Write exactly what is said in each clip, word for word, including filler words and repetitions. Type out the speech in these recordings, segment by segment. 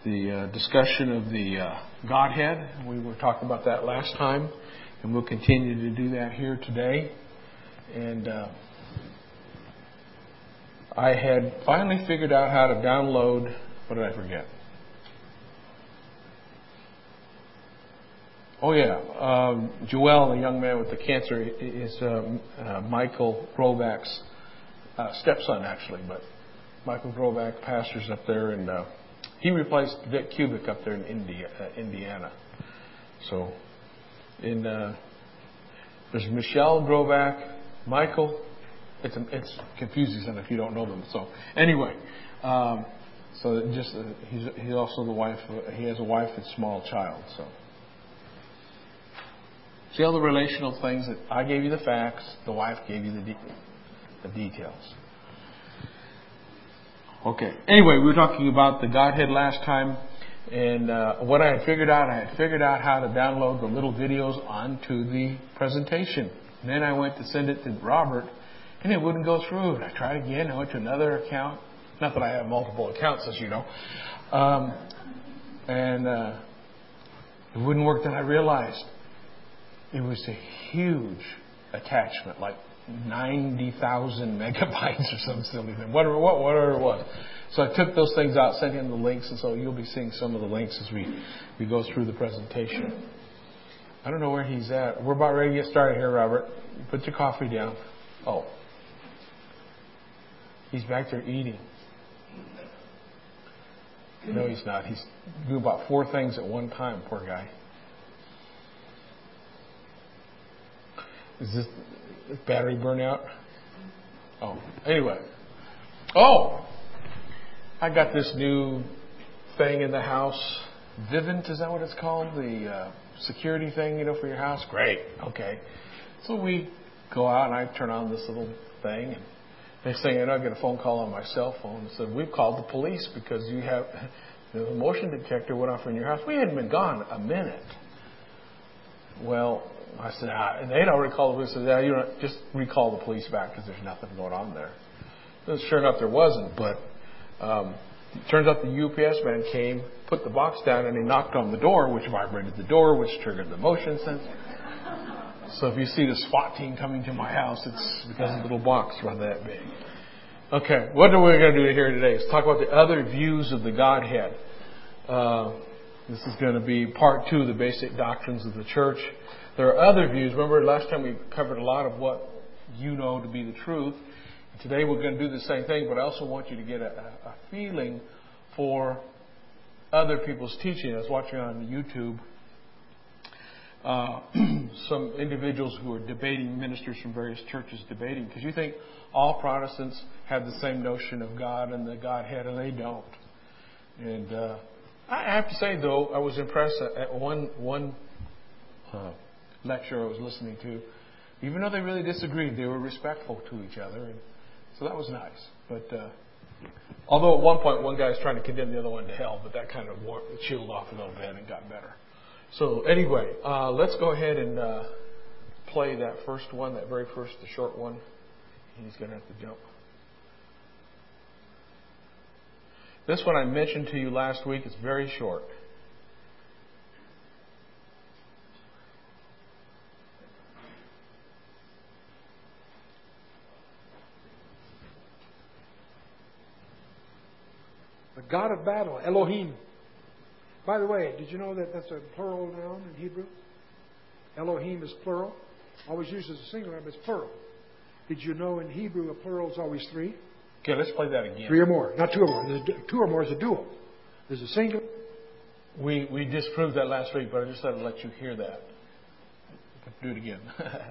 the uh, discussion of the uh, Godhead. We were talking about that last time, and we'll continue to do that here today. And uh, I had finally figured out how to download, what did I forget? Oh yeah, um, Joel, the young man with the cancer, is uh, uh, Michael Grovak's uh, stepson, actually. But Michael Grovak pastors up there, and uh, he replaced Vic Kubik up there in India, uh, Indiana. So, in uh, there's Michelle Grovak, Michael. It's it's confusing if you don't know them. So anyway, um, so just uh, he's he's also the wife. Uh, he has a wife and small child. So. See all the relational things that I gave you the facts, the wife gave you the de- the details. Okay. Anyway, we were talking about the Godhead last time, and uh, what I had figured out, I had figured out how to download the little videos onto the presentation. And then I went to send it to Robert, and it wouldn't go through. And I tried again. I went to another account. Not that I have multiple accounts, as you know. Um, and uh, it wouldn't work. Then I realized it was a huge attachment, like ninety thousand megabytes or some silly thing, whatever, whatever it was. So I took those things out, sent him the links, and so you'll be seeing some of the links as we, we go through the presentation. I don't know where he's at. We're about ready to get started here, Robert. Put your coffee down. Oh. He's back there eating. No, he's not. He's doing about four things at one time, poor guy. Is this battery burnout? Oh, anyway. Oh, I got this new thing in the house. Vivint, is that what it's called? The uh, security thing, you know, for your house? Great. Okay. So we go out and I turn on this little thing. And next thing I know, I get a phone call on my cell phone and said, we've called the police because you have the motion detector went off in your house. We hadn't been gone a minute. Well, I said, ah, and they'd already called the police. I said, yeah, you know, just recall the police back because there's nothing going on there. And sure enough, there wasn't. But um, it turns out the U P S man came, put the box down, and he knocked on the door, which vibrated the door, which triggered the motion sensor. So if you see the SWAT team coming to my house, it's because of the little box about that big. Okay, what are we going to do here today? Let's talk about the other views of the Godhead. Uh, this is going to be part two of the basic doctrines of the church. There are other views. Remember, last time we covered a lot of what you know to be the truth. Today we're going to do the same thing, but I also want you to get a, a feeling for other people's teaching. I was watching on YouTube uh, some individuals who are debating, ministers from various churches debating, because you think all Protestants have the same notion of God and the Godhead, and they don't. And uh, I have to say, though, I was impressed at one one. Uh, lecture I was listening to, even though they really disagreed, they were respectful to each other, and so that was nice. But uh, although at one point one guy was trying to condemn the other one to hell, but that kind of wore, chilled off a little bit and got better. So anyway, uh, let's go ahead and uh, play that first one, that very first, the short one. He's going to have to jump. This one I mentioned to you last week. It's very short. The God of battle, Elohim. By the way, did you know that that's a plural noun in Hebrew? Elohim is plural. Always used as a singular, but it's plural. Did you know in Hebrew a plural is always three? Okay, let's play that again. Three or more, not two or more. There's a, two or more is a dual. There's a singular. We we disproved that last week, but I just thought I'd let you hear that. Do it again.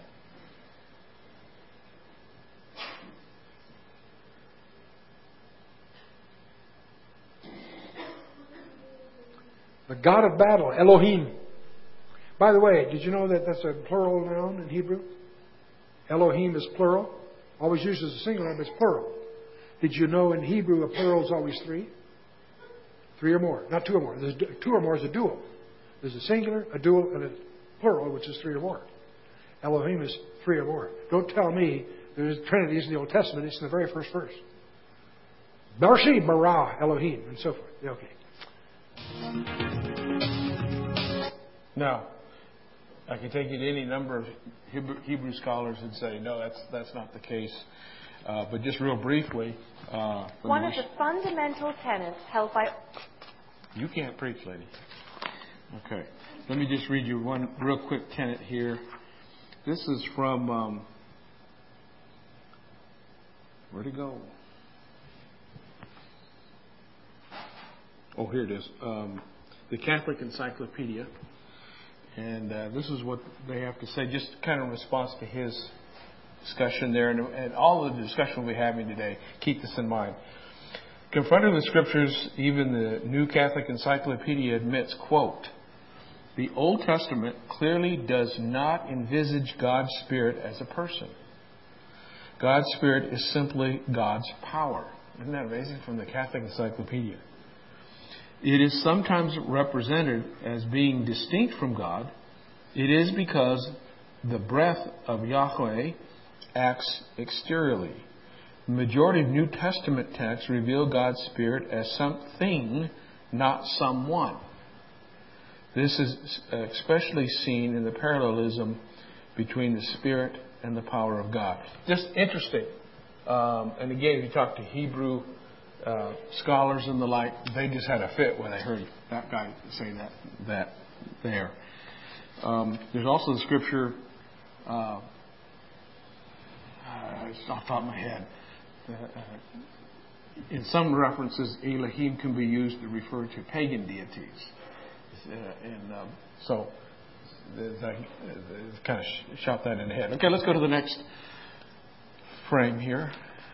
The God of battle, Elohim. By the way, did you know that that's a plural noun in Hebrew? Elohim is plural. Always used as a singular, but it's plural. Did you know in Hebrew a plural is always three? Three or more, not two or more. There's two or more is a dual. There's a singular, a dual, and a plural, which is three or more. Elohim is three or more. Don't tell me there's trinities in the Old Testament. It's in the very first verse. Bereshit bara Elohim, and so forth. Okay. Now, I can take you to any number of Hebrew, Hebrew scholars and say, no, that's that's not the case. Uh, but just real briefly. Uh, One of the fundamental tenets held by... You can't preach, lady. Okay. Let me just read you one real quick tenet here. This is from... Um, where'd it go? Oh, here it is. Um, the Catholic Encyclopedia. And uh, this is what they have to say, just kind of in response to his discussion there. And, and all of the discussion we'll be having today, keep this in mind. Confronted with Scriptures, even the New Catholic Encyclopedia admits, quote, the Old Testament clearly does not envisage God's Spirit as a person. God's Spirit is simply God's power. Isn't that amazing? From the Catholic Encyclopedia. It is sometimes represented as being distinct from God. It is because the breath of Yahweh acts exteriorly. The majority of New Testament texts reveal God's Spirit as something, not someone. This is especially seen in the parallelism between the Spirit and the power of God. Just interesting. Um, and again, if you talk to Hebrew Uh, scholars and the like, they just had a fit when they heard that guy say that that there. Um, there's also the scripture, uh, uh, it's off the top of my head. Uh, uh, in some references, Elohim can be used to refer to pagan deities. Uh, and um, so, I kind of shot that in the head. Okay, let's go to the next frame here.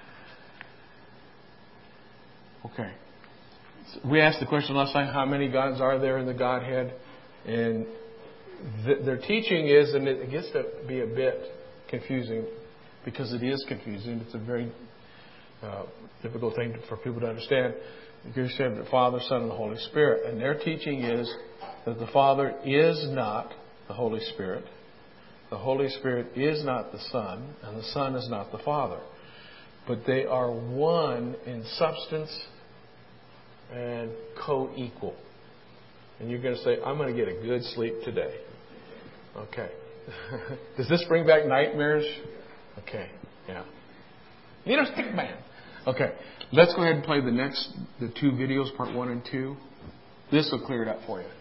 Okay. We asked the question last time, how many gods are there in the Godhead? And th- their teaching is, and it gets to be a bit confusing because it is confusing. It's a very uh, difficult thing to, for people to understand. You said the Father, Son, and the Holy Spirit. And their teaching is that the Father is not the Holy Spirit. The Holy Spirit is not the Son, and the Son is not the Father. But they are one in substance and co-equal. And you're going to say, I'm going to get a good sleep today. Okay. Does this bring back nightmares? Okay. Yeah. You know, stick man. Okay. Let's go ahead and play the next, the two videos, part one and two. This will clear it up for you.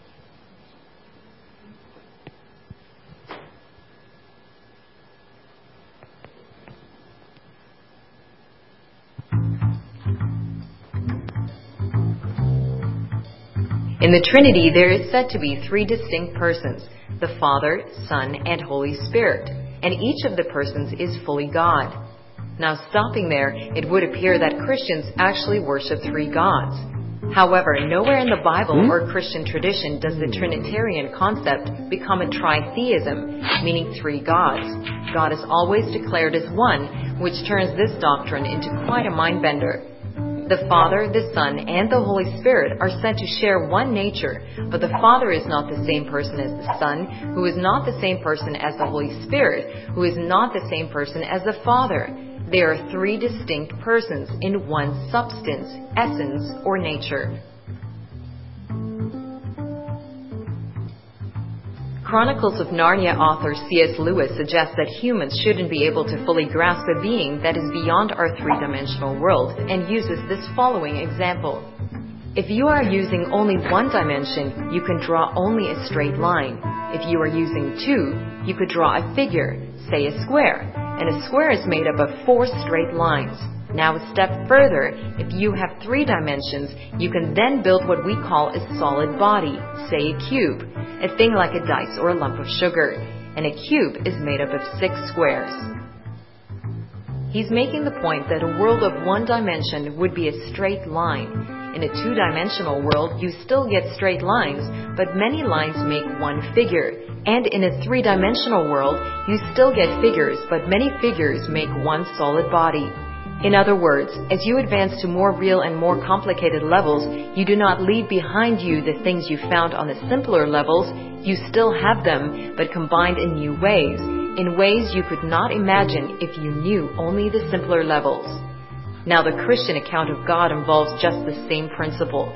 In the Trinity, there is said to be three distinct persons, the Father, Son, and Holy Spirit, and each of the persons is fully God. Now, stopping there, it would appear that Christians actually worship three gods. However, nowhere in the Bible or Christian tradition does the Trinitarian concept become a tritheism, meaning three gods. God is always declared as one, which turns this doctrine into quite a mind-bender. The Father, the Son, and the Holy Spirit are said to share one nature, but the Father is not the same person as the Son, who is not the same person as the Holy Spirit, who is not the same person as the Father. They are three distinct persons in one substance, essence, or nature. Chronicles of Narnia author C S Lewis suggests that humans shouldn't be able to fully grasp a being that is beyond our three-dimensional world, and uses this following example. If you are using only one dimension, you can draw only a straight line. If you are using two, you could draw a figure, say a square, and a square is made up of four straight lines. Now a step further, if you have three dimensions, you can then build what we call a solid body, say a cube, a thing like a dice or a lump of sugar, and a cube is made up of six squares. He's making the point that a world of one dimension would be a straight line. In a two-dimensional world, you still get straight lines, but many lines make one figure. And in a three-dimensional world, you still get figures, but many figures make one solid body. In other words, as you advance to more real and more complicated levels, you do not leave behind you the things you found on the simpler levels. You still have them, but combined in new ways, in ways you could not imagine if you knew only the simpler levels. Now, the Christian account of God involves just the same principle.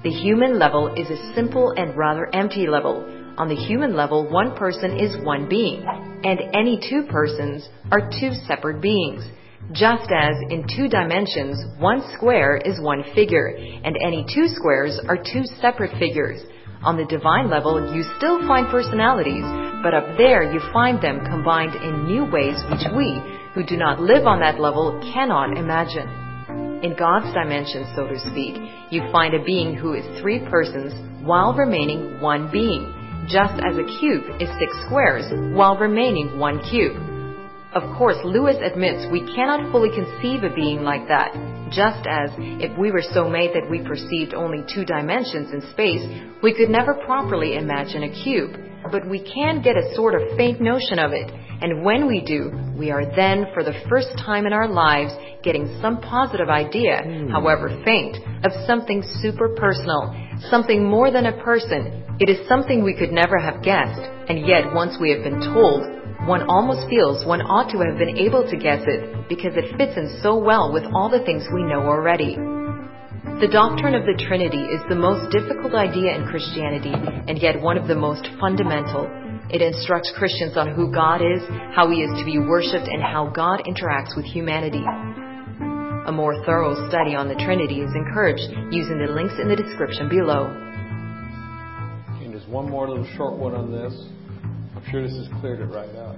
The human level is a simple and rather empty level. On the human level, one person is one being, and any two persons are two separate beings. Just as in two dimensions, one square is one figure, and any two squares are two separate figures. On the divine level, you still find personalities, but up there you find them combined in new ways which we, who do not live on that level, cannot imagine. In God's dimension, so to speak, you find a being who is three persons while remaining one being, just as a cube is six squares while remaining one cube. Of course, Lewis admits we cannot fully conceive a being like that, just as if we were so made that we perceived only two dimensions in space, we could never properly imagine a cube. But we can get a sort of faint notion of it, and when we do, we are then, for the first time in our lives, getting some positive idea, mm. however faint, of something super personal, something more than a person. It is something we could never have guessed, and yet once we have been told, one almost feels one ought to have been able to guess it, because it fits in so well with all the things we know already. The doctrine of the Trinity is the most difficult idea in Christianity, and yet one of the most fundamental. It instructs Christians on who God is, how He is to be worshipped, and how God interacts with humanity. A more thorough study on the Trinity is encouraged using the links in the description below. And there's one more little short one on this. I'm sure this has cleared it right out.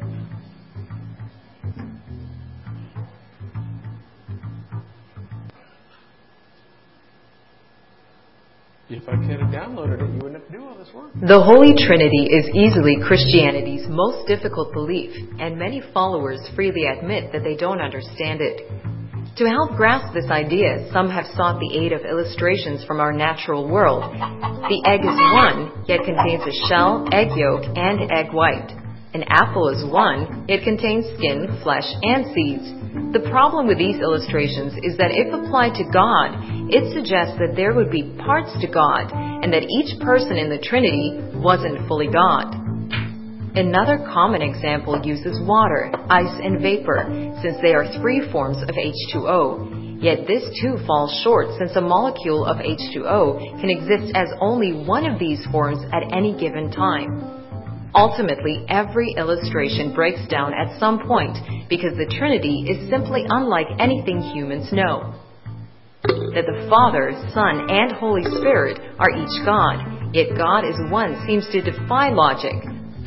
If I could have downloaded it, you wouldn't have to do all this work. The Holy Trinity is easily Christianity's most difficult belief, and many followers freely admit that they don't understand it. To help grasp this idea, some have sought the aid of illustrations from our natural world. The egg is one, yet contains a shell, egg yolk, and egg white. An apple is one, yet contains skin, flesh, and seeds. The problem with these illustrations is that if applied to God, it suggests that there would be parts to God, and that each person in the Trinity wasn't fully God. Another common example uses water, ice, and vapor, since they are three forms of H two O. Yet this too falls short, since a molecule of H two O can exist as only one of these forms at any given time. Ultimately, every illustration breaks down at some point, because the Trinity is simply unlike anything humans know. That the Father, Son, and Holy Spirit are each God, yet God is one seems to defy logic.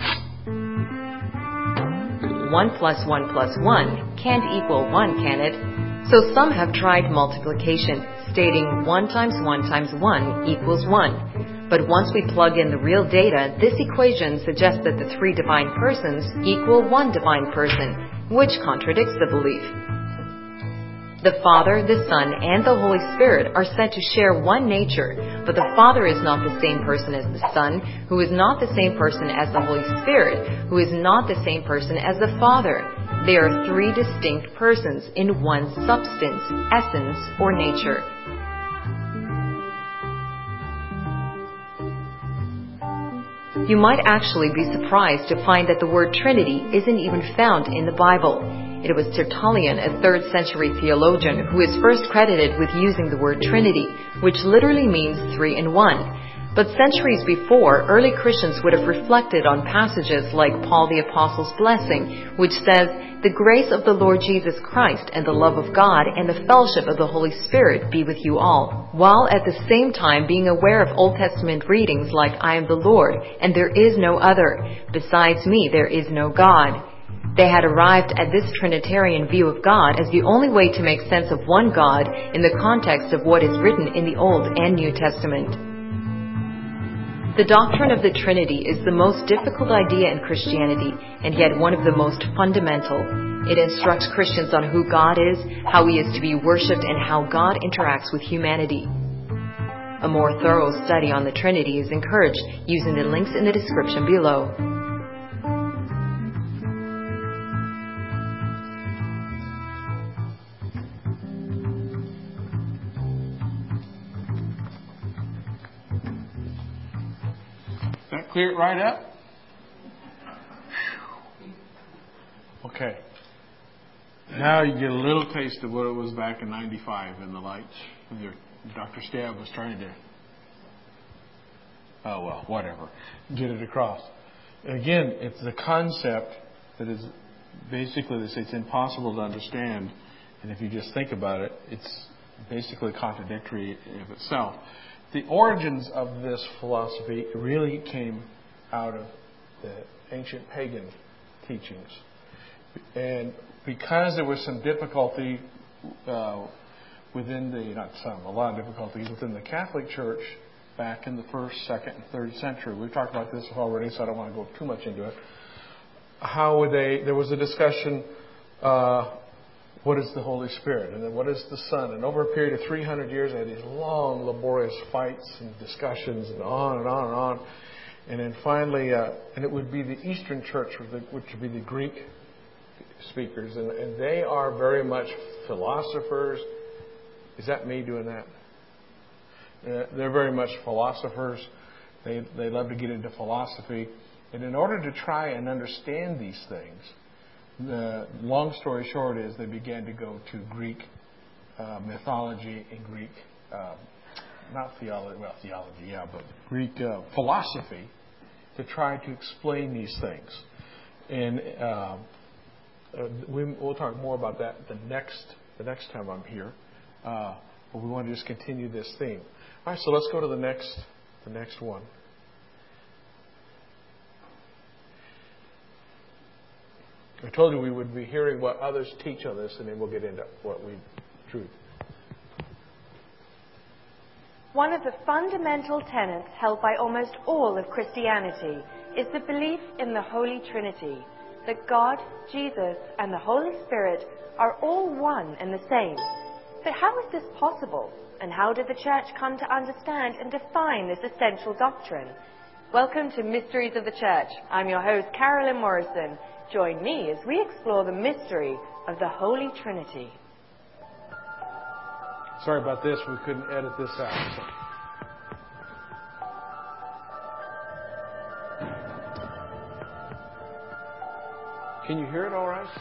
One plus one plus one can't equal one, can it? So some have tried multiplication, stating one times one times one equals one. But once we plug in the real data, this equation suggests that the three divine persons equal one divine person, which contradicts the belief. The Father, the Son, and the Holy Spirit are said to share one nature, but the Father is not the same person as the Son, who is not the same person as the Holy Spirit, who is not the same person as the Father. They are three distinct persons in one substance, essence, or nature. You might actually be surprised to find that the word Trinity isn't even found in the Bible. It was Tertullian, a third century theologian, who is first credited with using the word Trinity, which literally means three in one. But centuries before, early Christians would have reflected on passages like Paul the Apostle's blessing, which says, "The grace of the Lord Jesus Christ and the love of God and the fellowship of the Holy Spirit be with you all," while at the same time being aware of Old Testament readings like, "I am the Lord, and there is no other. Besides me, there is no God." They had arrived at this Trinitarian view of God as the only way to make sense of one God in the context of what is written in the Old and New Testament. The doctrine of the Trinity is the most difficult idea in Christianity, and yet one of the most fundamental. It instructs Christians on who God is, how He is to be worshipped, and how God interacts with humanity. A more thorough study on the Trinity is encouraged using the links in the description below. That clear it right up? Okay. Now you get a little taste of what it was back in ninety-five in the lights when your Doctor Stab was trying to oh, well, whatever, get it across. And again, it's the concept that is basically, they say it's impossible to understand. And if you just think about it, it's basically contradictory of itself. The origins of this philosophy really came out of the ancient pagan teachings. And because there was some difficulty uh, within the, not some, a lot of difficulties within the Catholic Church back in the first, second, and third century. We've talked about this already, so I don't want to go too much into it. How would they, there was a discussion, uh, what is the Holy Spirit? And then what is the Son? And over a period of three hundred years, they had these long, laborious fights and discussions and on and on and on. And then finally, uh, and it would be the Eastern Church, which would be the Greek speakers. And, and they are very much philosophers. Is that me doing that? Uh, they're very much philosophers. They, they love to get into philosophy. And in order to try and understand these things, the long story short is they began to go to Greek uh, mythology and Greek, uh, not theology, well, theology, yeah, but Greek uh, philosophy to try to explain these things. And uh, uh, we, we'll talk more about that the next the next time I'm here. Uh, but we want to just continue this theme. All right, so let's go to the next the next one. I told you we would be hearing what others teach on this, and then we'll get into what we truth. One of the fundamental tenets held by almost all of Christianity is the belief in the Holy Trinity, that God, Jesus, and the Holy Spirit are all one and the same. But how is this possible? And how did the Church come to understand and define this essential doctrine? Welcome to Mysteries of the Church. I'm your host, Carolyn Morrison. Join me as we explore the mystery of the Holy Trinity. Sorry about this. We couldn't edit this out. So. Can you hear it all right?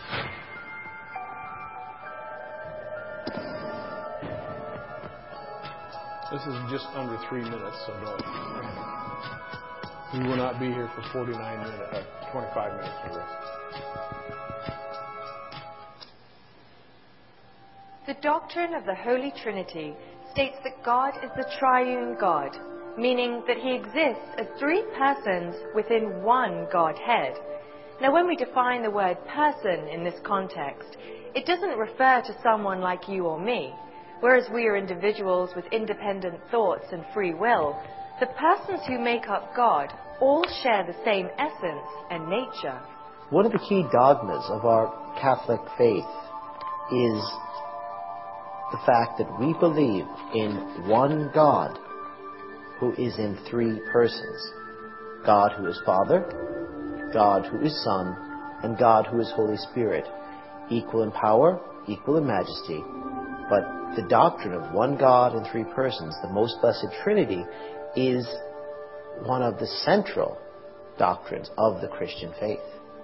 This is just under three minutes, so don't. We will not be here for forty-nine minutes, uh, twenty-five minutes for this. The doctrine of the Holy Trinity states that God is the triune God, meaning that He exists as three persons within one Godhead. Now, when we define the word person in this context, it doesn't refer to someone like you or me. Whereas we are individuals with independent thoughts and free will, the persons who make up God all share the same essence and nature. One of the key dogmas of our Catholic faith is the fact that we believe in one God who is in three persons. God who is Father, God who is Son, and God who is Holy Spirit, equal in power, equal in majesty. But the doctrine of one God in three persons, the Most Blessed Trinity, is one of the central doctrines of the Christian faith.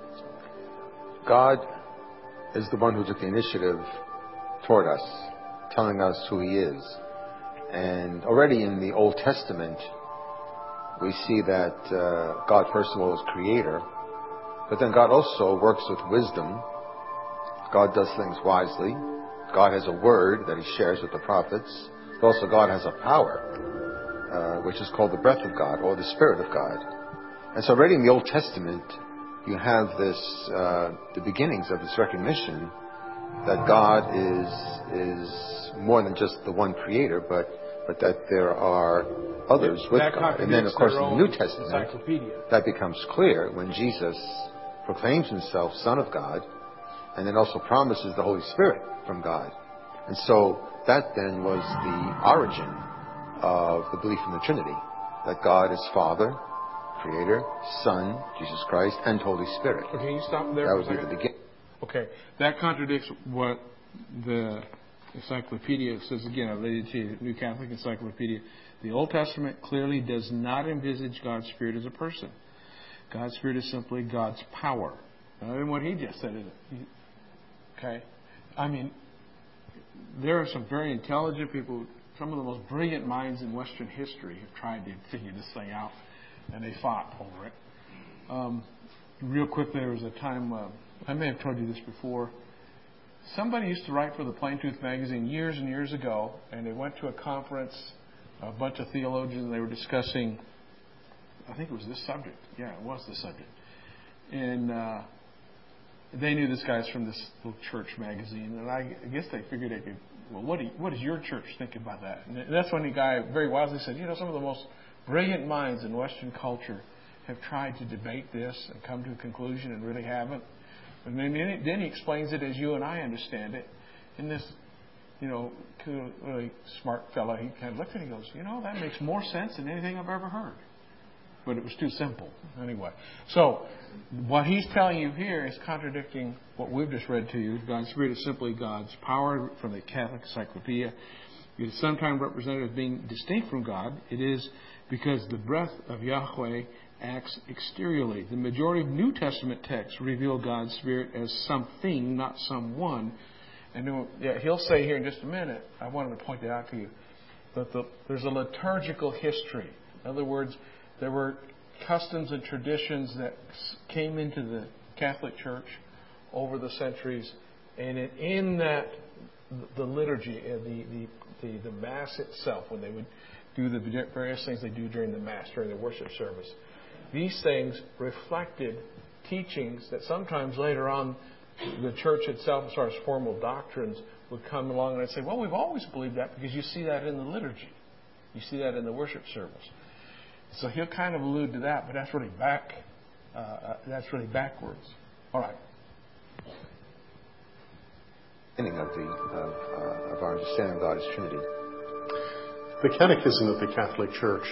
God is the one who took the initiative toward us, telling us who He is. And already in the Old Testament, we see that uh, God, first of all, is creator, but then God also works with wisdom. God does things wisely. God has a word that He shares with the prophets, but also God has a power, uh, which is called the breath of God, or the Spirit of God. And so already in the Old Testament, you have this, uh, the beginnings of this recognition that God is is more than just the one creator, but but that there are others with that God. And then, of course, in the New Testament, that becomes clear when Jesus proclaims Himself Son of God, and then also promises the Holy Spirit from God. And so that then was the origin of the belief in the Trinity, that God is Father, Creator, Son, Jesus Christ, and Holy Spirit. Okay, you stop there. That would be the beginning. Okay, that contradicts what the encyclopedia says. Again, I related to the New Catholic Encyclopedia. The Old Testament clearly does not envisage God's Spirit as a person. God's Spirit is simply God's power. Not in what he just said, is it? Okay? I mean, there are some very intelligent people, some of the most brilliant minds in Western history have tried to figure this thing out. and they fought over it. Um, real quick, there was a time, uh, I may have told you this before, somebody used to write for the Plain Tooth magazine years and years ago, and they went to a conference, a bunch of theologians, and they were discussing, I think it was this subject. Yeah, it was the subject. And uh, they knew this guy's from this little church magazine, and I, I guess they figured they could, well, what, do you, what does your church think about that? And that's when the guy very wisely said, you know, some of the most brilliant minds in Western culture have tried to debate this and come to a conclusion and really haven't. And then, then he explains it as you and I understand it. And this, you know, really smart fellow, he kind of looked at it and goes, you know, that makes more sense than anything I've ever heard. But it was too simple. Anyway, so what he's telling you here is contradicting what we've just read to you. God's Spirit is simply God's power from the Catholic Encyclopedia. It is sometimes represented as being distinct from God. It is because the breath of Yahweh acts exteriorly. The majority of New Testament texts reveal God's Spirit as something, not someone. And yeah, he'll say here in just a minute, I wanted to point that out to you, that the, there's a liturgical history. In other words, there were customs and traditions that came into the Catholic Church over the centuries, and in that, the liturgy, the, the, the, the Mass itself, when they would do the various things they do during the Mass, during the worship service, these things reflected teachings that sometimes later on the Church itself, as far as formal doctrines, would come along and say, well, we've always believed that because you see that in the liturgy. You see that in the worship service. So he'll kind of allude to that, but that's really back. Uh, that's really backwards. All right. Of the of, uh, of our understanding of God as Trinity. The Catechism of the Catholic Church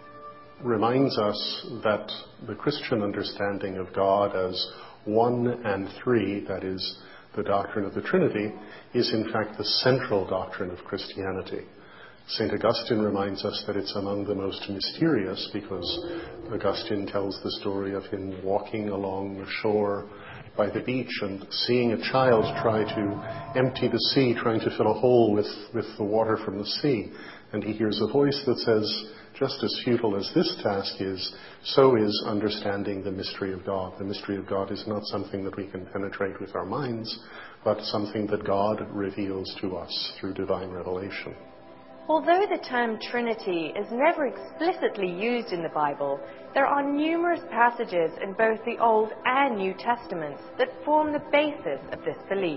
reminds us that the Christian understanding of God as one and three, that is, the doctrine of the Trinity, is in fact the central doctrine of Christianity. Saint Augustine reminds us that it's among the most mysterious because Augustine tells the story of him walking along the shore by the beach and seeing a child try to empty the sea, trying to fill a hole with, with the water from the sea. And he hears a voice that says, just as futile as this task is, so is understanding the mystery of God. The mystery of God is not something that we can penetrate with our minds, but something that God reveals to us through divine revelation. Although the term Trinity is never explicitly used in the Bible, there are numerous passages in both the Old and New Testaments that form the basis of this belief.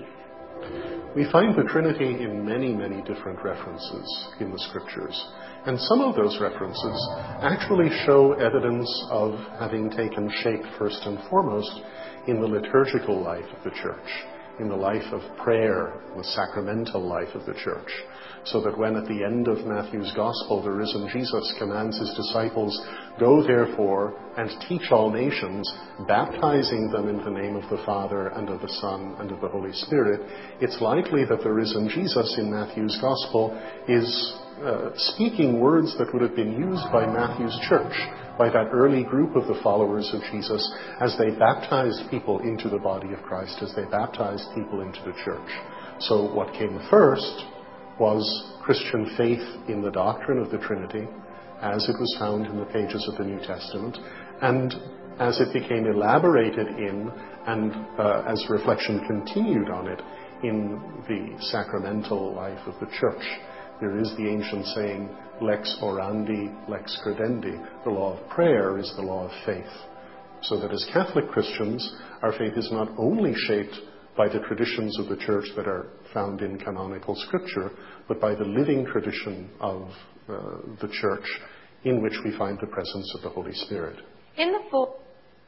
We find the Trinity in many, many different references in the Scriptures. And some of those references actually show evidence of having taken shape first and foremost in the liturgical life of the Church, in the life of prayer, the sacramental life of the Church. So that when at the end of Matthew's Gospel the risen Jesus commands his disciples, go therefore and teach all nations, baptizing them in the name of the Father and of the Son and of the Holy Spirit, it's likely that the risen Jesus in Matthew's Gospel is uh, speaking words that would have been used by Matthew's church, by that early group of the followers of Jesus, as they baptized people into the body of Christ, as they baptized people into the church. So what came first was Christian faith in the doctrine of the Trinity, as it was found in the pages of the New Testament, and as it became elaborated in, and uh, as reflection continued on it, in the sacramental life of the Church. There is the ancient saying, lex orandi, lex credendi. The law of prayer is the law of faith. So that as Catholic Christians, our faith is not only shaped by the traditions of the Church that are found in canonical Scripture, but by the living tradition of uh, the Church, in which we find the presence of the Holy Spirit. In the full.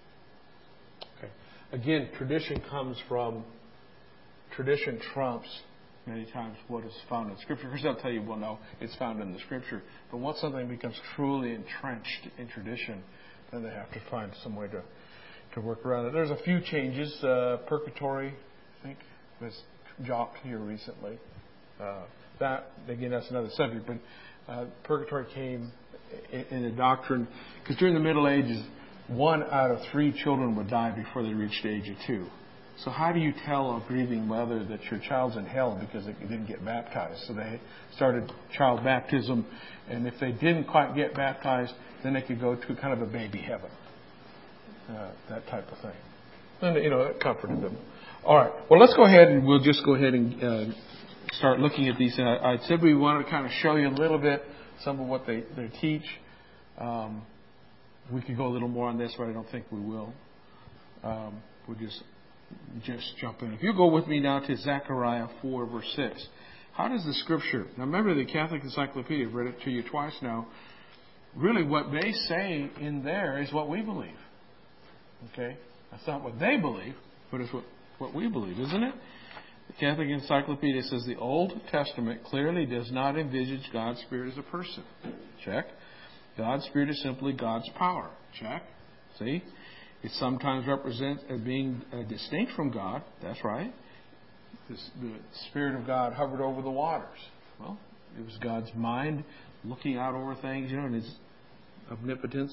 Okay. Again, tradition comes from, tradition trumps many times what is found in Scripture. Because they'll tell you, well, no, it's found in the Scripture. But once something becomes truly entrenched in tradition, then they have to find some way to, to work around it. There's a few changes. Uh, purgatory, I think, was dropped here recently. Uh, that, again, that's another subject. But uh, purgatory came in, in a doctrine, because during the Middle Ages, one out of three children would die before they reached the age of two. So how do you tell a grieving mother that your child's in hell because they didn't get baptized? So they started child baptism, and if they didn't quite get baptized, then they could go to kind of a baby heaven, uh, that type of thing. And, you know, it comforted them. All right. Well, let's go ahead and we'll just go ahead and uh, start looking at these. Uh, I said we wanted to kind of show you a little bit some of what they, they teach. Um, we could go a little more on this, but I don't think we will. Um, we'll just just jump in. If you go with me now to Zechariah four, verse six. How does the Scripture... Now remember, the Catholic Encyclopedia, I've read it to you twice now. Really what they say in there is what we believe. Okay? That's not what they believe, but it's what, what we believe, isn't it? The Catholic Encyclopedia says the Old Testament clearly does not envisage God's Spirit as a person. Check. God's Spirit is simply God's power. Check. See? It sometimes represents as being uh, distinct from God. That's right. This, the Spirit of God hovered over the waters. Well, it was God's mind looking out over things, you know, and His omnipotence.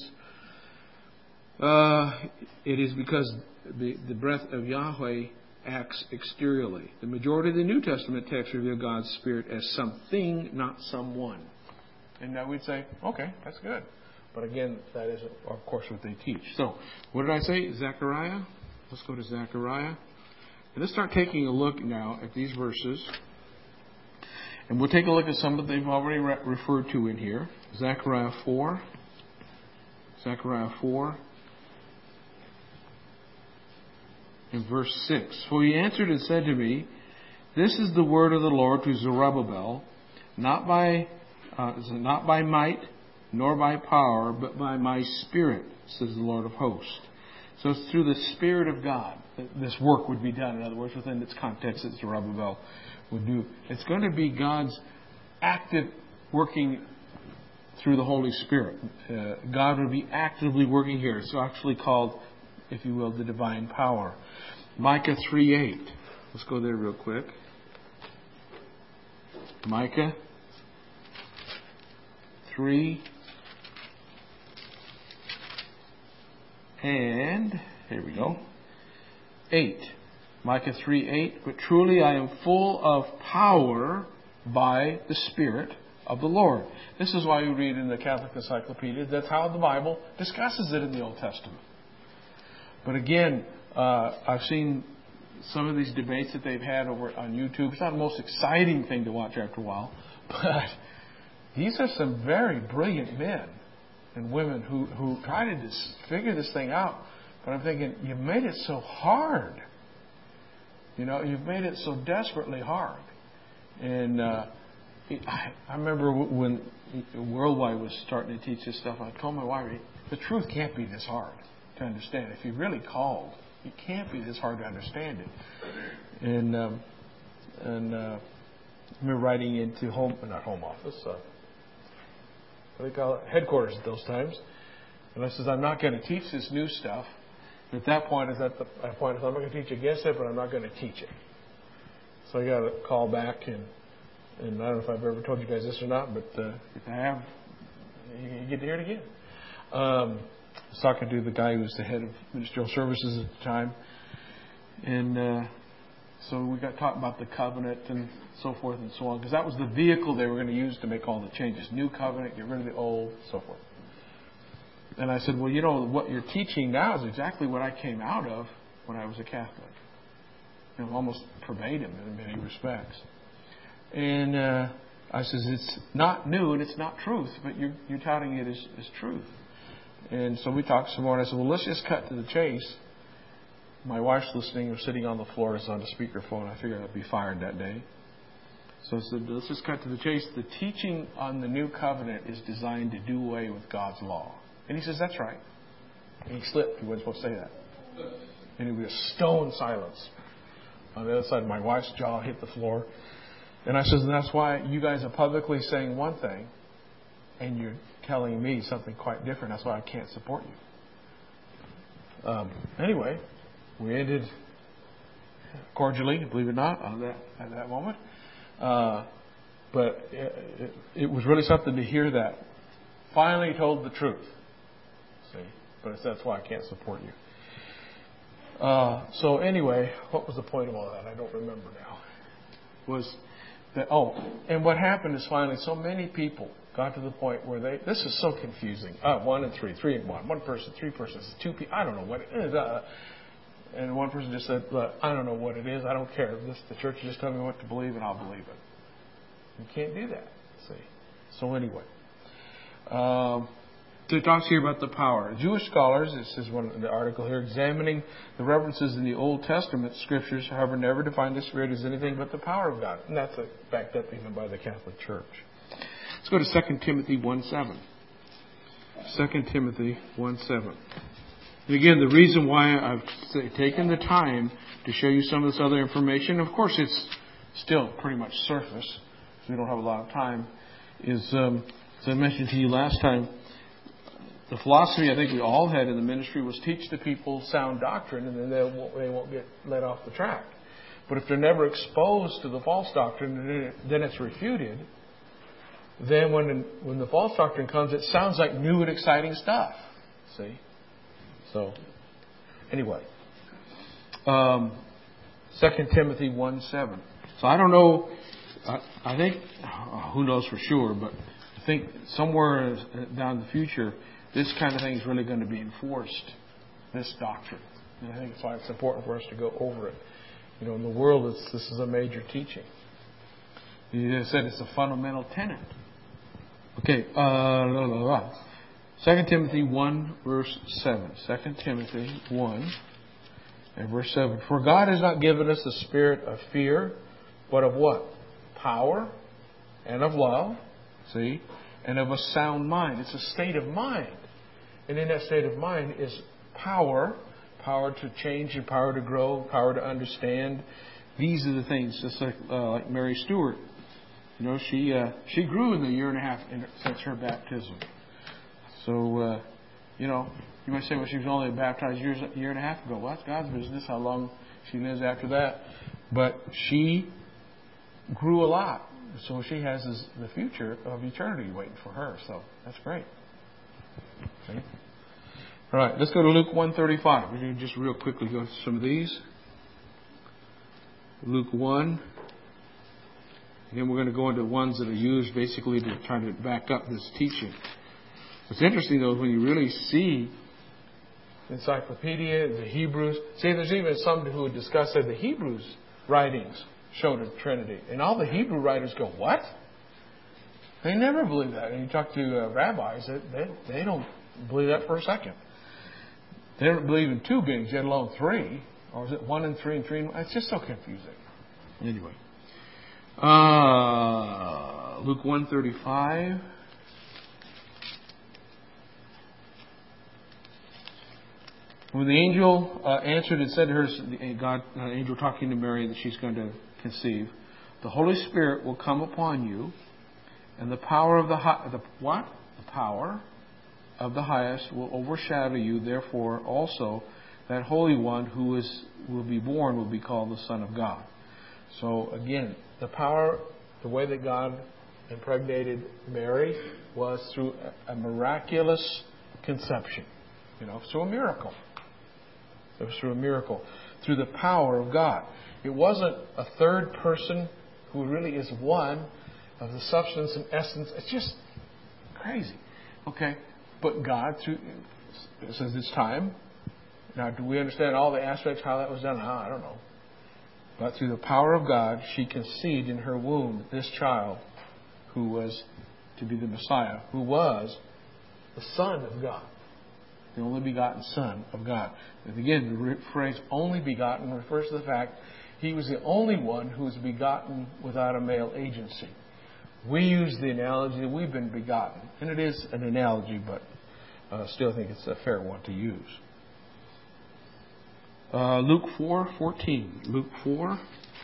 Uh, it is because the, the breath of Yahweh acts exteriorly. The majority of the New Testament texts reveal God's Spirit as something, not someone. And now we'd say, okay, that's good. But again, that is, of course, what they teach. So, what did I say? Zechariah? Let's go to Zechariah. And let's start taking a look now at these verses. And we'll take a look at some that they've already re- referred to in here. Zechariah four. Zechariah four. In verse six. For he answered and said to me, this is the word of the Lord to Zerubbabel, not by, uh, not by might, nor by power, but by my Spirit, says the Lord of hosts. So it's through the Spirit of God that this work would be done. In other words, within its context that Zerubbabel would do. It's going to be God's active working through the Holy Spirit. Uh, God would be actively working here. It's actually called, if you will, the divine power. Micah three eight. Let's go there real quick. Micah three. And, here we go, eight. Micah three eight. But truly I am full of power by the Spirit of the Lord. This is why we read in the Catholic Encyclopedia. That's how the Bible discusses it in the Old Testament. But again, uh, I've seen some of these debates that they've had over on YouTube. It's not the most exciting thing to watch after a while. But these are some very brilliant men and women who, who try to dis- figure this thing out. But I'm thinking, you've made it so hard. You know, you've made it so desperately hard. And uh, I, I remember when Worldwide was starting to teach this stuff, I told my wife, the truth can't be this hard to understand. If you're really called, it can't be this hard to understand it. And um, and uh, I remember writing into home, not home office, uh, what do they call it? Headquarters at those times. And I says, I'm not going to teach this new stuff. And at that point, is at the I point, I'm not going to teach against it, but I'm not going to teach it. So I got a call back, and and I don't know if I've ever told you guys this or not, but uh, if I have, you get to hear it again. Um, I was talking to the guy who was the head of ministerial services at the time, and uh, so we got talking about the covenant and so forth and so on, because that was the vehicle they were going to use to make all the changes. New covenant, get rid of the old, so forth. And I said, well, you know, what you're teaching now is exactly what I came out of when I was a Catholic. You know, almost verbatim in many respects. And uh, I says, it's not new and it's not truth, but you're, you're touting it as, as truth. And so we talked some more, and I said, well, let's just cut to the chase. My wife's listening, or sitting on the floor, is on the speakerphone. I figured I'd be fired that day. So I said, let's just cut to the chase. The teaching on the new covenant is designed to do away with God's law. And he says, that's right. And he slipped. He wasn't supposed to say that. And it was a stone silence. On the other side, my wife's jaw hit the floor. And I says, and that's why you guys are publicly saying one thing, and you're telling me something quite different. That's why I can't support you. Um, anyway, we ended cordially, believe it or not, on that, at that moment. Uh, but it, it, it was really something to hear that. Finally told the truth. See? But that's why I can't support you. Uh, so anyway, what was the point of all that? I don't remember now. Was that, oh, and what happened is finally so many people got to the point where they, this is so confusing. Uh, one and three, three and one, one person, three persons, two people, I don't know what it is. Uh, and one person just said, look, I don't know what it is. I don't care. This, the church just tell me what to believe and I'll believe it. You can't do that. See? So anyway. Um, so it talks here about the power. Jewish scholars, this is one of the article here, examining the references in the Old Testament scriptures, however, never define the Spirit as anything but the power of God. And that's backed up even by the Catholic Church. Let's go to Second Timothy one seven. Second Timothy one seven. And again, the reason why I've taken the time to show you some of this other information, of course it's still pretty much surface, so we don't have a lot of time, is, um, as I mentioned to you last time, the philosophy I think we all had in the ministry was teach the people sound doctrine and then they won't, they won't get let off the track. But if they're never exposed to the false doctrine, then it's refuted. Then when when the false doctrine comes, it sounds like new and exciting stuff. See? So, anyway. Um, Second Timothy one seven. So I don't know, I, I think, who knows for sure, but I think somewhere down the future, this kind of thing is really going to be enforced, this doctrine. And I think that's why it's important for us to go over it. You know, in the world, it's, this is a major teaching. You said it's a fundamental tenet. Okay, uh, la, la, la. Second Timothy one, verse seven. Second Timothy one, and verse seven. For God has not given us a spirit of fear, but of what? Power, and of love, see, and of a sound mind. It's a state of mind. And in that state of mind is power, power to change and power to grow, power to understand. These are the things, just like, uh, like Mary Stewart. You know, she uh, she grew in the year and a half in, since her baptism. So, uh, you know, you might say, well, she was only baptized years, a year and a half ago. Well, that's God's business, how long she lives after that. But she grew a lot. So she has this, the future of eternity waiting for her. So that's great. Okay. All right, let's go to Luke one thirty-five. We're going to just real quickly go through some of these. Luke one. And then we're going to go into ones that are used basically to try to back up this teaching. What's interesting, though, is when you really see encyclopedia, the Hebrews. See, there's even some who would discuss that the Hebrews' writings showed a Trinity. And all the Hebrew writers go, what? They never believe that. And you talk to uh, rabbis, they, they don't believe that for a second. They don't believe in two beings, let alone three. Or is it one and three and three and one? It's just so confusing. Anyway. Uh, Luke one thirty-five. When the angel uh, answered and said to her, God, uh, angel talking to Mary, that she's going to conceive, the Holy Spirit will come upon you, and the power of the, the what? The power of the highest will overshadow you. Therefore, also that Holy One who is will be born will be called the Son of God. So again, the power, the way that God impregnated Mary was through a miraculous conception. You know, through a miracle. It was through a miracle. Through the power of God. It wasn't a third person who really is one of the substance and essence. It's just crazy. Okay? But God, through, since it's time, now do we understand all the aspects, how that was done? Oh, I don't know. But through the power of God, she conceived in her womb this child who was to be the Messiah, who was the Son of God. The only begotten Son of God. And again, the phrase only begotten refers to the fact He was the only one who was begotten without a male agency. We use the analogy that we've been begotten. And it is an analogy, but uh, still think it's a fair one to use. Uh, Luke four fourteen. Luke four.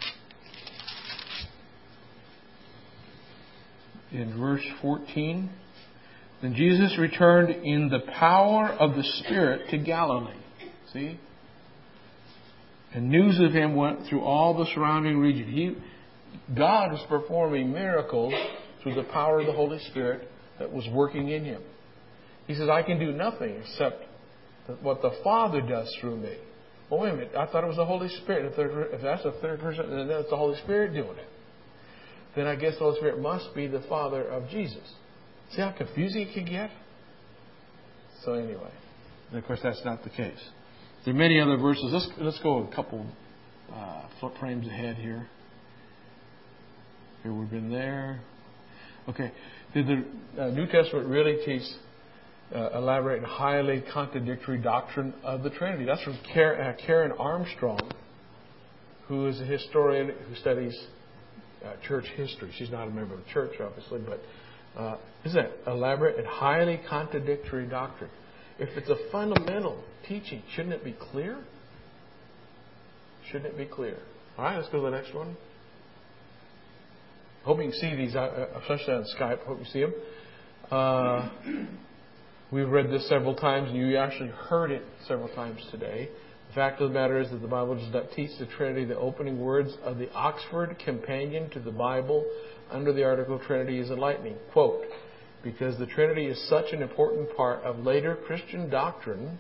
In verse fourteen. Then Jesus returned in the power of the Spirit to Galilee. See? And news of Him went through all the surrounding region. He, God was performing miracles through the power of the Holy Spirit that was working in Him. He says, I can do nothing except what the Father does through me. Well, wait a minute. I thought it was the Holy Spirit. If, if that's the third person, then that's the Holy Spirit doing it. Then I guess the Holy Spirit must be the Father of Jesus. See how confusing it can get? So anyway, and of course that's not the case. There are many other verses. Let's let's go a couple uh, foot frames ahead here. Here we've been there. Okay, did the uh, New Testament really teach uh, elaborate and highly contradictory doctrine of the Trinity? That's from Karen, uh, Karen Armstrong, who is a historian who studies uh, church history. She's not a member of the church, obviously, but uh, is that elaborate and highly contradictory doctrine? If it's a fundamental teaching, shouldn't it be clear? Shouldn't it be clear? All right, let's go to the next one. Hope you can see these, especially on Skype. Hope you see them. Uh, we've read this several times, and you actually heard it several times today. The fact of the matter is that the Bible does not teach the Trinity. The opening words of the Oxford Companion to the Bible under the article Trinity is enlightening. Quote, because the Trinity is such an important part of later Christian doctrine.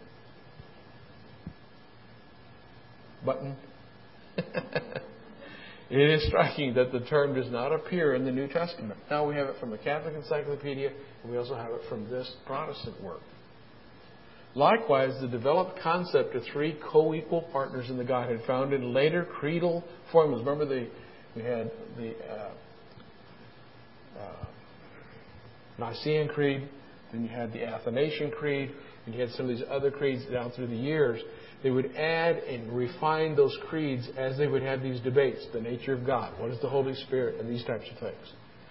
Button. It is striking that the term does not appear in the New Testament. Now we have it from the Catholic Encyclopedia, and we also have it from this Protestant work. Likewise, the developed concept of three co-equal partners in the Godhead found in later creedal formulas. Remember, the, we had the uh, uh, Nicene Creed, then you had the Athanasian Creed, and you had some of these other creeds down through the years. They would add and refine those creeds as they would have these debates. The nature of God, what is the Holy Spirit, and these types of things.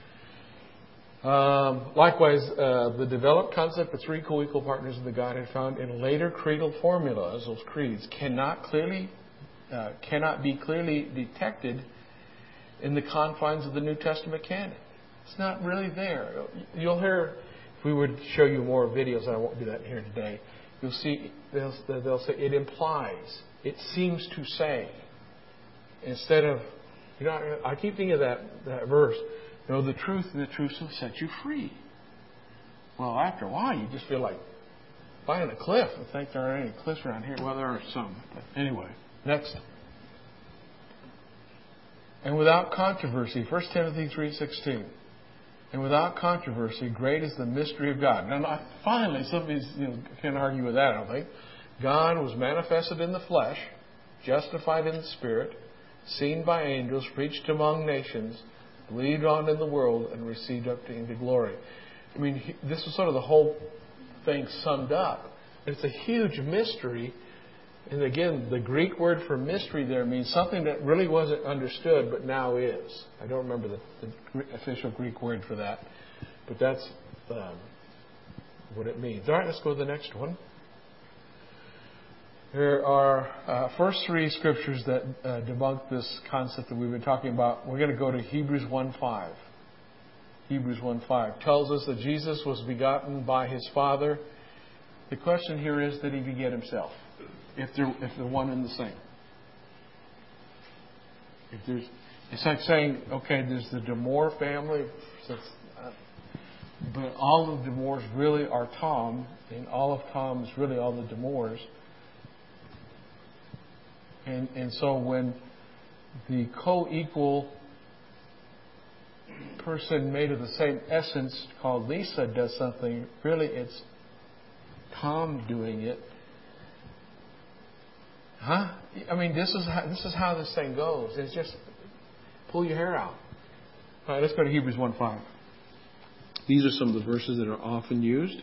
Um, likewise, uh, the developed concept of three co-equal partners in the Godhead found in later creedal formulas, those creeds, cannot clearly, uh, cannot be clearly detected in the confines of the New Testament canon. It's not really there. You'll hear, if we would show you more videos, and I won't do that here today, you'll see they'll, they'll say it implies, it seems to say, instead of, you know, I keep thinking of that, that verse, know the truth, and the truth will set you free. Well, after a while, you just feel like buying a cliff. I think there aren't any cliffs around here. Well, there are some. But anyway, next. And without controversy, First Timothy three sixteen. And without controversy, great is the mystery of God. Now, finally, somebody you know, can't argue with that, I don't think. God was manifested in the flesh, justified in the Spirit, seen by angels, preached among nations, believed on in the world, and received up to into glory. I mean, he, this is sort of the whole thing summed up. It's a huge mystery. And again, the Greek word for mystery there means something that really wasn't understood, but now is. I don't remember the, the official Greek word for that, but that's um, what it means. All right, let's go to the next one. There are uh, first three scriptures that uh, debunk this concept that we've been talking about. We're going to go to Hebrews one five. Hebrews one five tells us that Jesus was begotten by His Father. The question here is, did He beget Himself? If they're if they're one and the same. If there's, it's like saying, okay, there's the Damore family, but all of the Damores really are Tom, and all of Tom is really all the Damores. And and so when the co-equal person made of the same essence called Lisa does something, really it's Tom doing it. Huh? I mean, this is how, this is how this thing goes. It's just pull your hair out. All right, let's go to Hebrews one five. These are some of the verses that are often used.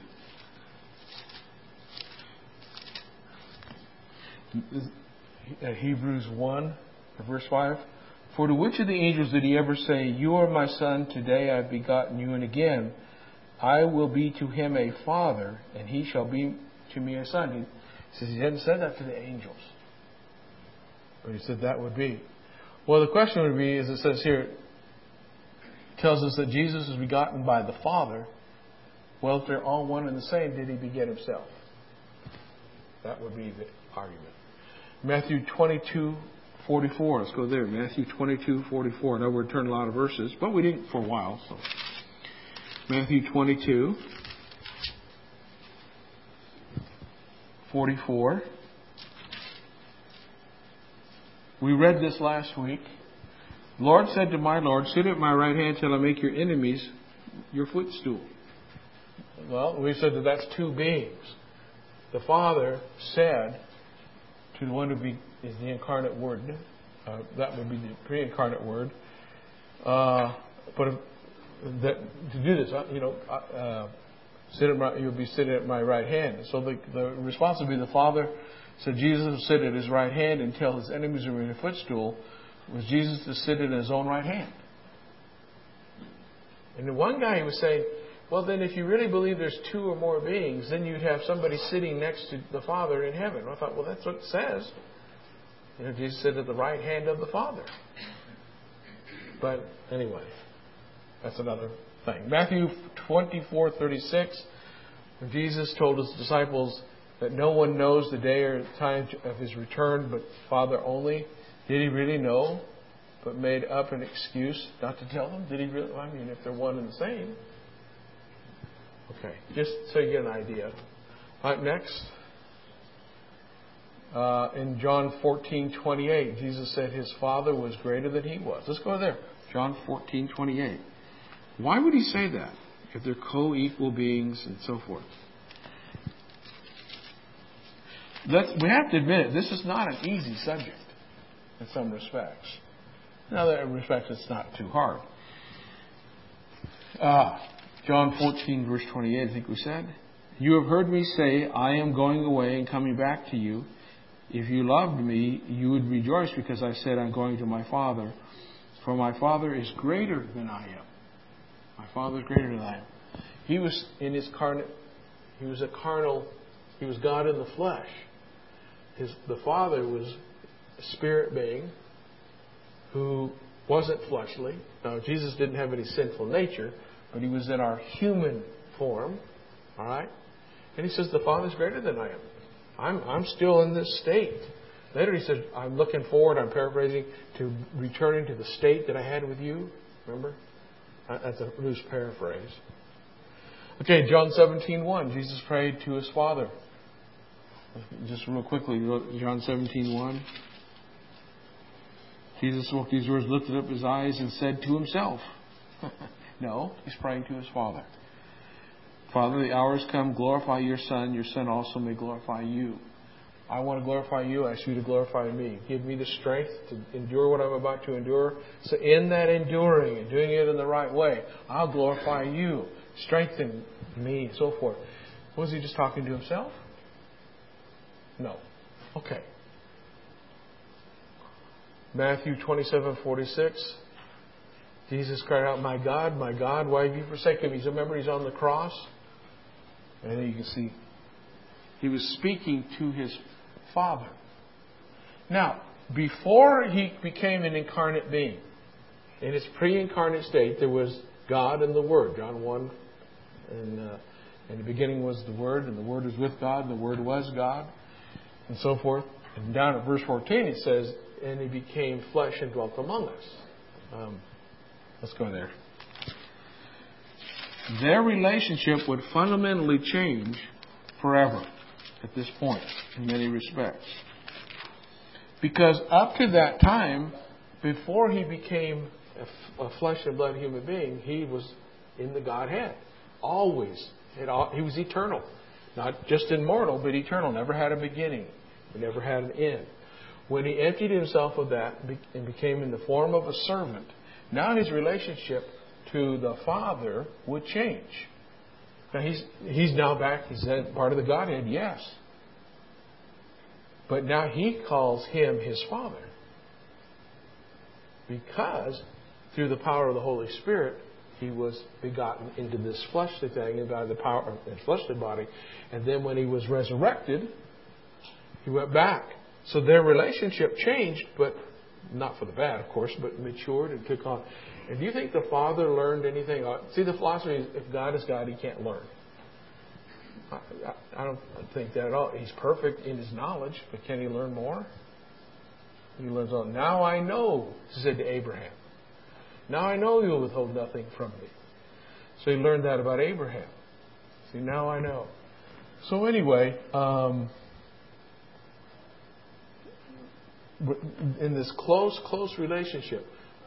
Hebrews one, verse five. For to which of the angels did He ever say, "You are my son, today I have begotten you," and again, "I will be to him a father, and he shall be to me a son"? He says He hadn't said that to the angels. But He said that would be. Well, the question would be, as it says here, it tells us that Jesus is begotten by the Father. Well, if they're all one and the same, did He beget Himself? That would be the argument. Matthew twenty-two forty-four. Let's go there. Matthew twenty-two forty-four. I know we're turning a lot of verses, but we didn't for a while. So Matthew twenty-two forty-four. We read this last week. The Lord said to my Lord, "Sit at my right hand till I make your enemies your footstool." Well, we said that that's two beings. The Father said to the one who be, is the incarnate Word, uh, that would be the pre-incarnate Word, uh, but if, that, to do this, you know, uh, sit at my, you'll be sitting at my right hand. So the, the response would be the Father said Jesus will sit at His right hand until His enemies are in a footstool. Was Jesus to sit at His own right hand? And the one guy, he was saying, well, then if you really believe there's two or more beings, then you'd have somebody sitting next to the Father in heaven. And I thought, well, that's what it says. You know, Jesus said at the right hand of the Father. But anyway, that's another thing. Matthew twenty-four thirty-six, when Jesus told His disciples that no one knows the day or time of His return but Father only. Did He really know, but made up an excuse not to tell them? Did He really? I mean, if they're one and the same. Okay, just so you get an idea. All right, next. Uh, in John fourteen twenty-eight, Jesus said His Father was greater than He was. Let's go there. John fourteen twenty-eight. Why would He say that if they're co-equal beings and so forth? Let's, we have to admit it. This is not an easy subject in some respects. In other respects, it's not too hard. Uh, John fourteen, verse twenty-eight, I think we said. You have heard me say, I am going away and coming back to you. If you loved me, you would rejoice because I said I'm going to my Father. For my Father is greater than I am. My Father is greater than I am. He was in His carnal, He was a carnal, He was God in the flesh. His, the Father was a spirit being who wasn't fleshly. Now, Jesus didn't have any sinful nature, but He was in our human form. All right? And He says, the Father's greater than I am. I'm, I'm still in this state. Later He said, I'm looking forward, I'm paraphrasing, to returning to the state that I had with you. Remember? That's a loose paraphrase. Okay, John seventeen one. Jesus prayed to His Father. Just real quickly, John seventeen one. Jesus spoke these words, lifted up His eyes, and said to Himself. No, He's praying to His Father. Father, the hour has come. Glorify Your Son. Your Son also may glorify You. I want to glorify You. I ask You to glorify Me. Give me the strength to endure what I'm about to endure. So in that enduring and doing it in the right way, I'll glorify You. Strengthen me, so forth. Was He just talking to Himself? No. Okay. Matthew twenty-seven forty-six. Jesus cried out, my God, my God, why have You forsaken me? So remember, He's on the cross. And then you can see He was speaking to His Father. Now, before He became an incarnate being, in His pre-incarnate state, there was God and the Word. John one. And uh, in the beginning was the Word, and the Word was with God, and the Word was God, and so forth. And down at verse fourteen it says, and He became flesh and dwelt among us. Um, let's go there. Their relationship would fundamentally change forever at this point, in many respects. Because up to that time, before He became a flesh and blood human being, He was in the Godhead. Always. It all, he was eternal. Not just immortal, but eternal. Never had a beginning. He never had an end. When He emptied Himself of that and became in the form of a servant, now His relationship to the Father would change. Now He's He's now back, He's part of the Godhead, yes. But now He calls Him His Father. Because through the power of the Holy Spirit, He was begotten into this fleshly thing and by the power of the fleshly body. And then when He was resurrected, He went back. So their relationship changed, but not for the bad, of course, but matured and took on. And do you think the Father learned anything? See, the philosophy is if God is God, He can't learn. I, I don't think that at all. He's perfect in His knowledge, but can He learn more? He learns on. Now I know, He said to Abraham. Now I know You will withhold nothing from me. So He learned that about Abraham. See, now I know. So anyway, um, in this close, close relationship,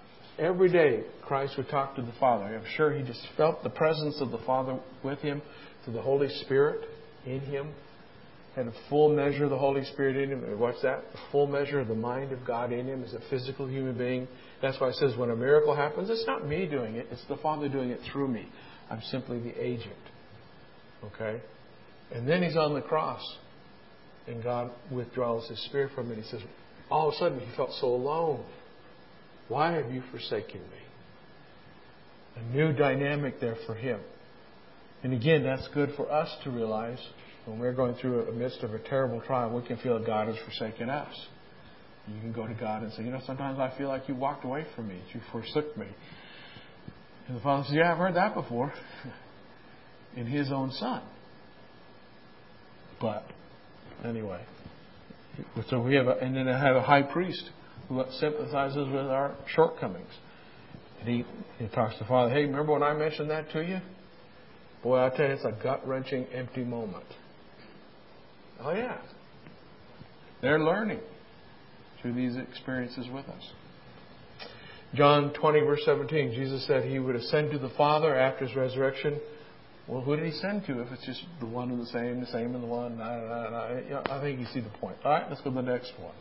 every day Christ would talk to the Father. I'm sure He just felt the presence of the Father with Him. to the Holy Spirit in him. Had a full measure of the Holy Spirit in him. What's that? The full measure of the mind of God in him as a physical human being. That's why it says when a miracle happens, it's not me doing it. It's the Father doing it through me. I'm simply the agent. Okay? And then he's on the cross. And God withdraws his Spirit from him. And he says, all of a sudden he felt so alone. Why have you forsaken me? A new dynamic there for him. And again, that's good for us to realize when we're going through a midst of a terrible trial, we can feel that God has forsaken us. You can go to God and say, you know, sometimes I feel like you walked away from me, that you forsook me. And the Father says, yeah, I've heard that before. In His own Son. But, anyway. So we have a, and then I have a high priest who sympathizes with our shortcomings. And he, he talks to the Father, hey, remember when I mentioned that to you? Boy, I tell you, it's a gut-wrenching, empty moment. Oh, yeah. They're learning through these experiences with us. John twenty, verse seventeen, Jesus said He would ascend to the Father after His resurrection. Well, who did He send to if it's just the one and the same, the same and the one? Nah, nah, nah. You know, I think you see the point. All right, let's go to the next one.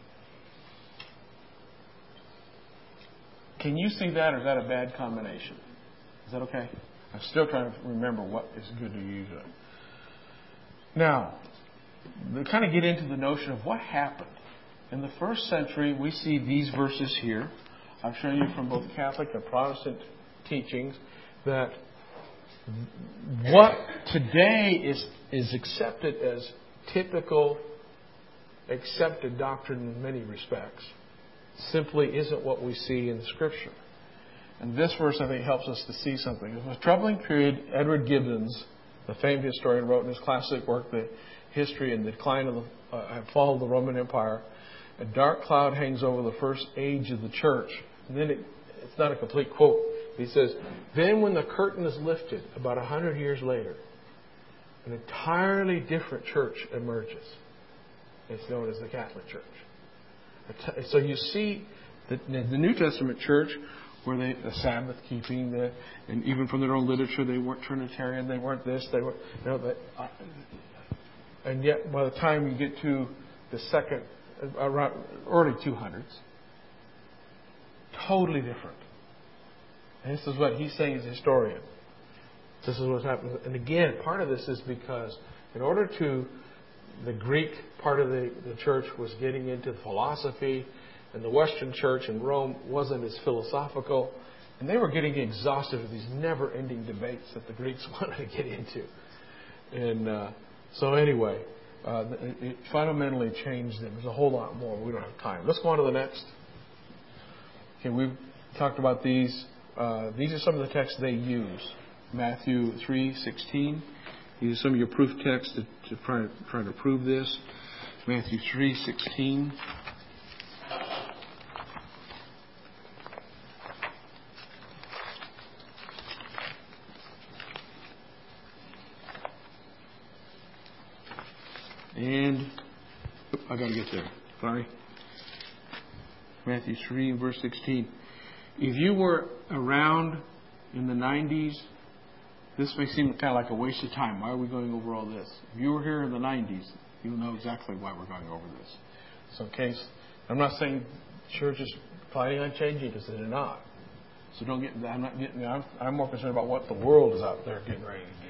Can you see that, or is that a bad combination? Is that okay? I'm still trying to remember what is good to use. Now, we kind of get into the notion of what happened. In the first century, we see these verses here. I've shown you from both Catholic and Protestant teachings that what today is, is accepted as typical, accepted doctrine in many respects simply isn't what we see in Scripture. And this verse, I think, helps us to see something. It was a troubling period. Edward Gibbons, the famed historian, wrote in his classic work, The History and Decline of the uh, Fall of the Roman Empire. A dark cloud hangs over the first age of the church. And then it, it's not a complete quote. He says, then when the curtain is lifted, about a hundred years later, an entirely different church emerges. It's known as the Catholic Church. So you see that the New Testament church, where they, the Sabbath keeping, the, and even from their own literature, they weren't Trinitarian, they weren't this, they were, you know, that, uh, and yet by the time you get to the second, around early two hundreds, totally different. And this is what he's saying as a historian. This is what's happening. And again, part of this is because in order to, the Greek part of the, the church was getting into philosophy, and the Western church in Rome wasn't as philosophical, and they were getting exhausted with these never-ending debates that the Greeks wanted to get into. And uh, so anyway, uh, it, it fundamentally changed them. There's a whole lot more. We don't have time. Let's go on to the next. Okay, we've talked about these. Uh, these are some of the texts they use. Matthew three sixteen. These are some of your proof texts to, to try, try to prove this. Matthew three sixteen. And oh, I got to get there. Sorry. Matthew three, verse sixteen. If you were around in the nineties, this may seem kind of like a waste of time. Why are we going over all this? If you were here in the nineties, you'll know exactly why we're going over this. So in case, I'm not saying church is planning on changing because they're not. So don't get, I'm not getting, I'm, I'm more concerned about what the world is out there getting ready to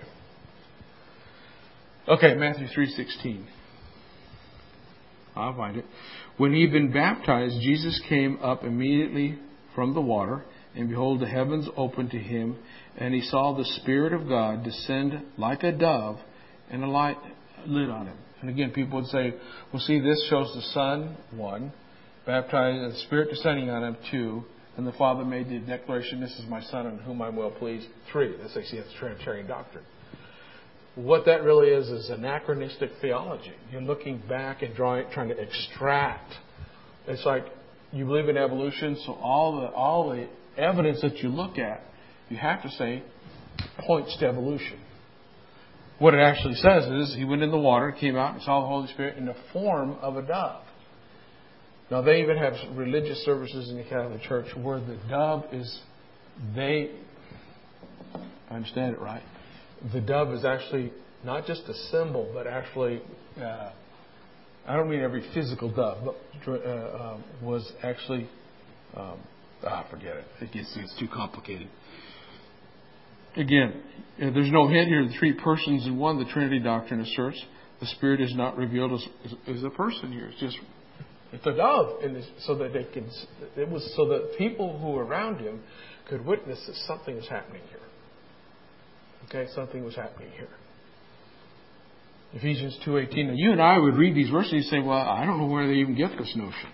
do. Okay, Matthew three sixteen. I'll find it. When he had been baptized, Jesus came up immediately from the water, and behold, the heavens opened to him, and he saw the Spirit of God descend like a dove, and a light lit on him. And again, people would say, well, see, this shows the Son, one, baptized, and the Spirit descending on him, two, and the Father made the declaration, this is my Son in whom I'm well pleased, three. That's actually that's Trinitarian doctrine. What that really is is anachronistic theology. You're looking back and drawing, trying to extract. It's like you believe in evolution, so all the all the evidence that you look at, you have to say, points to evolution. What it actually says is he went in the water, came out, and saw the Holy Spirit in the form of a dove. Now they even have religious services in the Catholic Church where the dove is, they, I understand it right, the dove is actually not just a symbol, but actually, uh, I don't mean every physical dove, but uh, uh, was actually, um, ah, forget it. It gets it's too complicated. Again, uh, there's no hint here. The three persons in one, the Trinity doctrine asserts, the Spirit is not revealed as, as, as a person here. It's just it's a dove, and it's so that they can. It was so that people who were around him could witness that something was happening here. Okay, something was happening here. Ephesians two eighteen. Now, you and I would read these verses and say, "Well, I don't know where they even get this notion."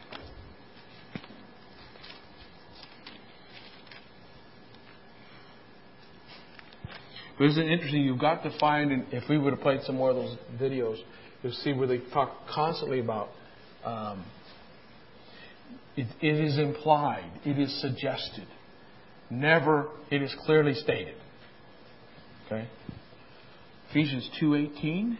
But isn't it interesting? You've got to find, and if we would have played some more of those videos, you'll see where they talk constantly about um, it, it is implied, it is suggested. Never, it is clearly stated. Okay? Ephesians two eighteen.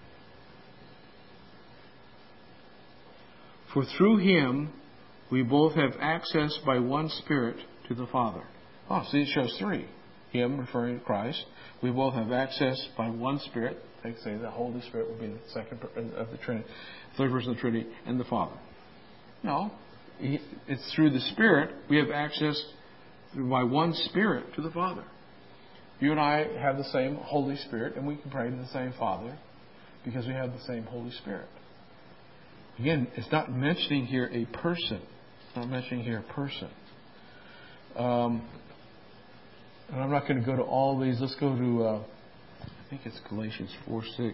For through him we both have access by one Spirit to the Father. Oh, see, it shows three. Him, referring to Christ. We both have access by one Spirit. They say the Holy Spirit will be the second of the Trinity, third person of the Trinity, and the Father. No, it's through the Spirit we have access by one Spirit to the Father. You and I have the same Holy Spirit, and we can pray to the same Father because we have the same Holy Spirit. Again, it's not mentioning here a person. It's not mentioning here a person. Um, and I'm not going to go to all these. Let's go to, uh, I think it's Galatians four six.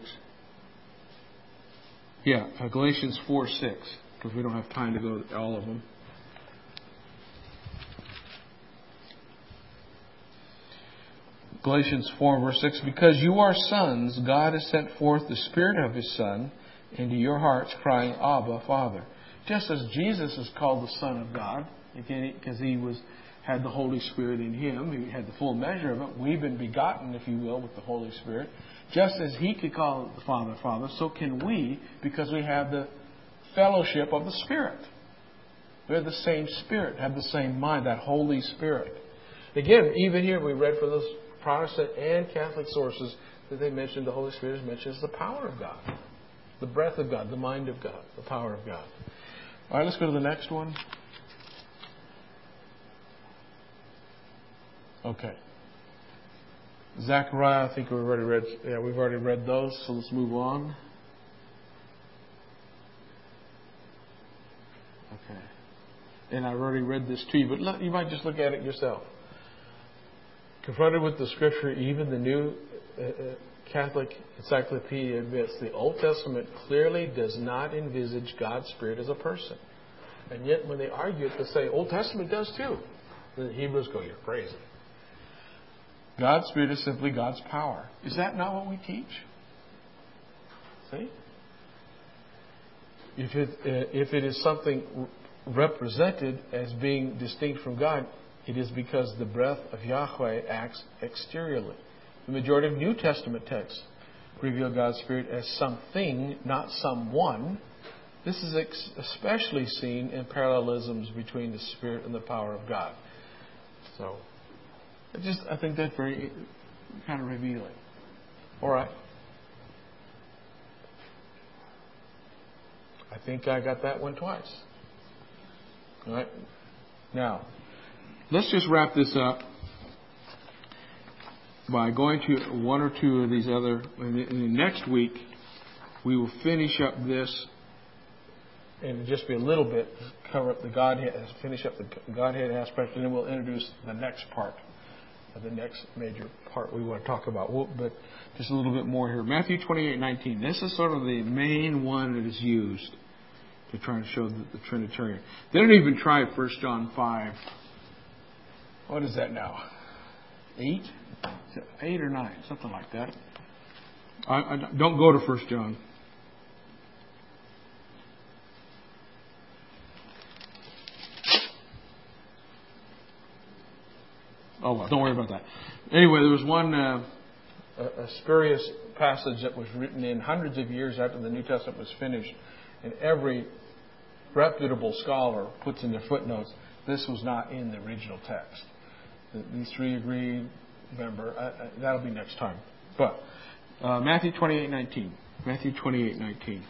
Yeah, uh, Galatians four six, because we don't have time to go to all of them. Galatians four, verse six, because you are sons, God has sent forth the Spirit of His Son into your hearts, crying, Abba, Father. Just as Jesus is called the Son of God, because He was had the Holy Spirit in Him, He had the full measure of it. We've been begotten, if you will, with the Holy Spirit. Just as He could call the Father, Father, so can we, because we have the fellowship of the Spirit. We have the same Spirit, have the same mind, that Holy Spirit. Again, even here we read for those Protestant and Catholic sources that they mentioned the Holy Spirit is mentioned as the power of God, the breath of God, the mind of God, the power of God. All right, let's go to the next one. Okay. Zechariah, I think we've already read. Yeah, we've already read those. So let's move on. Okay. And I've already read this to you, but look, you might just look at it yourself. Confronted with the Scripture, even the New uh, Catholic Encyclopedia admits the Old Testament clearly does not envisage God's Spirit as a person. And yet, when they argue it, they say, Old Testament does too. The Hebrews go, you're crazy. God's Spirit is simply God's power. Is that not what we teach? See? If it, uh, if it is something represented as being distinct from God, it is because the breath of Yahweh acts exteriorly. The majority of New Testament texts reveal God's Spirit as something, not someone. This is ex- especially seen in parallelisms between the Spirit and the power of God. So, I just I think that's very kind of revealing. All right. I think I got that one twice. All right. Now, let's just wrap this up by going to one or two of these other. In the, in the next week, we will finish up this, and just be a little bit cover up the Godhead, finish up the Godhead aspect, and then we'll introduce the next part, the next major part we want to talk about. We'll, but just a little bit more here. Matthew twenty-eight nineteen. This is sort of the main one that is used to try and show the, the Trinitarian. They don't even try First John five. What is that now? Eight? Eight or nine? Something like that. I, I don't go to First John. Oh, well, don't worry about that. Anyway, there was one uh, a, a spurious passage that was written in hundreds of years after the New Testament was finished, and every reputable scholar puts in their footnotes, this was not in the original text. These three agree, remember, uh, that'll be next time. But uh, Matthew twenty-eight nineteen. Matthew twenty-eight nineteen.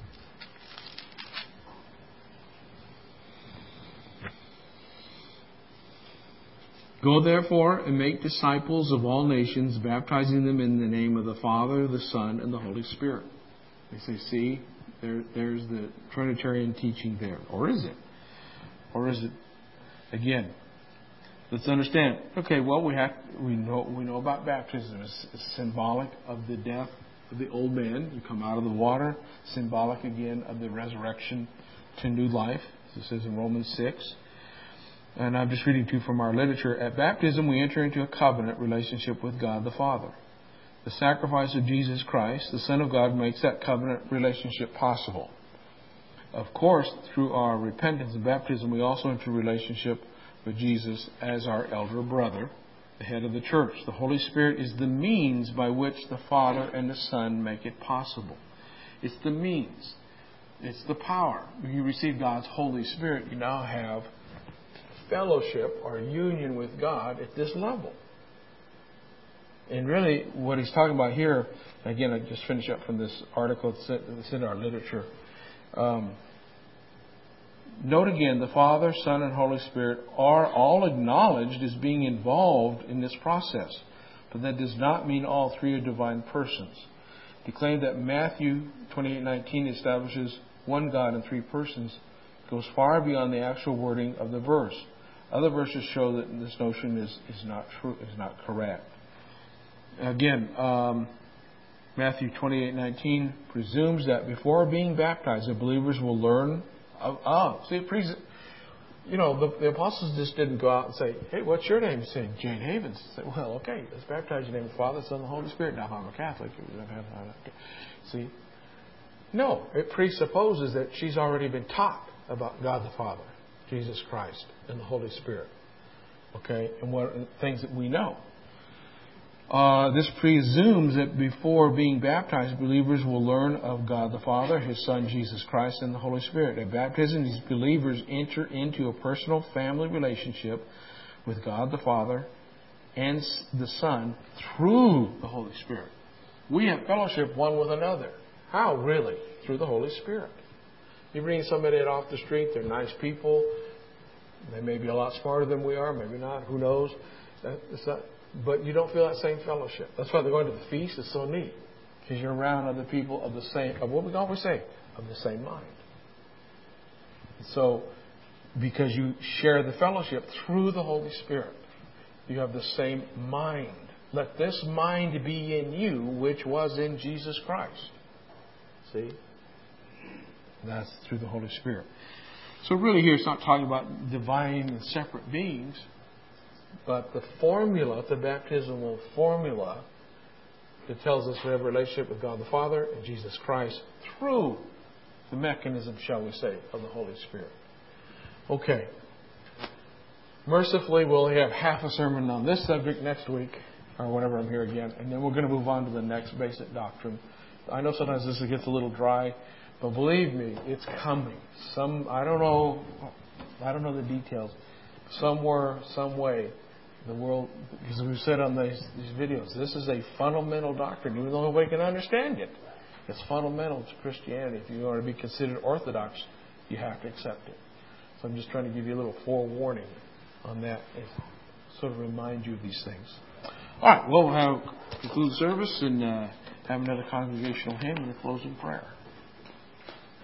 Go therefore and make disciples of all nations, baptizing them in the name of the Father, the Son, and the Holy Spirit. They say, see, there, there's the Trinitarian teaching there. Or is it? Or is it, again, let's understand. Okay, well, we have we know we know about baptism. It's, it's symbolic of the death of the old man. You come out of the water. Symbolic, again, of the resurrection to new life, as it says in Romans six. And I'm just reading to you from our literature. At baptism, we enter into a covenant relationship with God the Father. The sacrifice of Jesus Christ, the Son of God, makes that covenant relationship possible. Of course, through our repentance and baptism, we also enter a relationship with Jesus as our elder brother, the head of the church. The Holy Spirit is the means by which the Father and the Son make it possible. It's the means. It's the power. When you receive God's Holy Spirit, you now have fellowship or union with God at this level. And really, what he's talking about here, again, I just finished up from this article that's in our literature. Um, note again, the Father, Son, and Holy Spirit are all acknowledged as being involved in this process. But that does not mean all three are divine persons. To claim that Matthew twenty-eight nineteen establishes one God in three persons goes far beyond the actual wording of the verse. Other verses show that this notion is, is not true, is not correct. Again, um, Matthew twenty-eight nineteen presumes that before being baptized, the believers will learn of, oh, see, pres- you know, the, the apostles just didn't go out and say, hey, what's your name? Say, Jane Havens. Say, well, okay, let's baptize your name of the Father, Son, and the Holy Spirit. Now, if I'm a Catholic, see? No, it presupposes that she's already been taught about God the Father, Jesus Christ, and the Holy Spirit. Okay? And what things that we know. Uh, this presumes that before being baptized, believers will learn of God the Father, His Son Jesus Christ, and the Holy Spirit. At baptism, these believers enter into a personal family relationship with God the Father and the Son through the Holy Spirit. We have fellowship one with another. How, really? Through the Holy Spirit. You bring somebody in off the street, they're nice people. They may be a lot smarter than we are, maybe not, who knows. That, it's not, but you don't feel that same fellowship. That's why they're going to the feast. It's so neat. Because you're around other people of the same, of what we always say, of the same mind. So, because you share the fellowship through the Holy Spirit, you have the same mind. Let this mind be in you, which was in Jesus Christ. See? That's through the Holy Spirit. So really here it's not talking about divine and separate beings, but the formula, the baptismal formula that tells us we have a relationship with God the Father and Jesus Christ through the mechanism, shall we say, of the Holy Spirit. Okay. Mercifully, we'll have half a sermon on this subject next week, or whenever I'm here again, and then we're going to move on to the next basic doctrine. I know sometimes this gets a little dry, but believe me, it's coming. Some I don't know, I don't know the details. Somewhere, some way, the world, because we've said on these, these videos, this is a fundamental doctrine, even though nobody can understand it. It's fundamental to Christianity. If you want to be considered orthodox, you have to accept it. So I'm just trying to give you a little forewarning on that, and sort of remind you of these things. All right, well, we'll have conclude the service and uh, have another congregational hymn and a closing prayer.